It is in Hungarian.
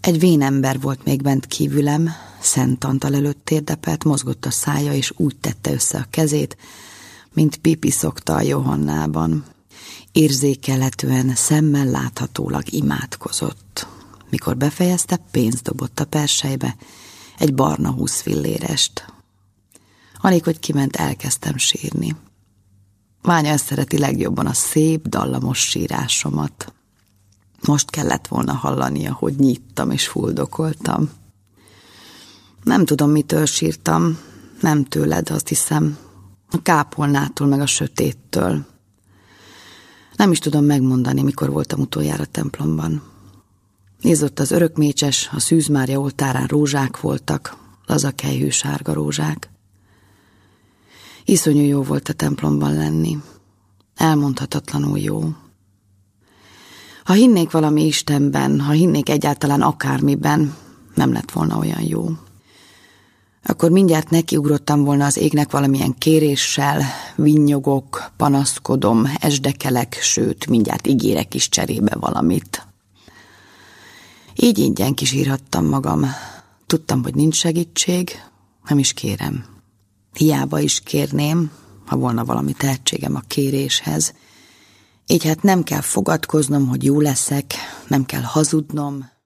Egy vén ember volt még bent kívülem, Szent Antal előtt térdepelt, mozgott a szája, és úgy tette össze a kezét, mint Pipi szokta a Johannában. Érzékelhetően, szemmel láthatólag imádkozott. Mikor befejezte, pénzt dobott a perselybe, egy barna 20 fillérest. Alig, hogy kiment, elkezdtem sírni. Ványa ezt szereti legjobban, a szép, dallamos sírásomat. Most kellett volna hallania, hogy nyittam és fuldokoltam. Nem tudom, mitől sírtam, nem tőled, azt hiszem, a kápolnától meg a sötéttől. Nem is tudom megmondani, mikor voltam utoljára templomban. Nézott az örökmécses, a Szűz Mária oltárán rózsák voltak, lazakelyhű sárga rózsák. Iszonyú jó volt a templomban lenni. Elmondhatatlanul jó. Ha hinnék valami Istenben, ha hinnék egyáltalán akármiben, nem lett volna olyan jó. Akkor mindjárt nekiugrottam volna az égnek valamilyen kéréssel, vinnyogok, panaszkodom, esdekelek, sőt, mindjárt ígérek is cserébe valamit. Így ingyen kisírhattam magam. Tudtam, hogy nincs segítség, nem is kérem. Hiába is kérném, ha volna valami tehetségem a kéréshez. Így hát nem kell fogadkoznom, hogy jó leszek, nem kell hazudnom,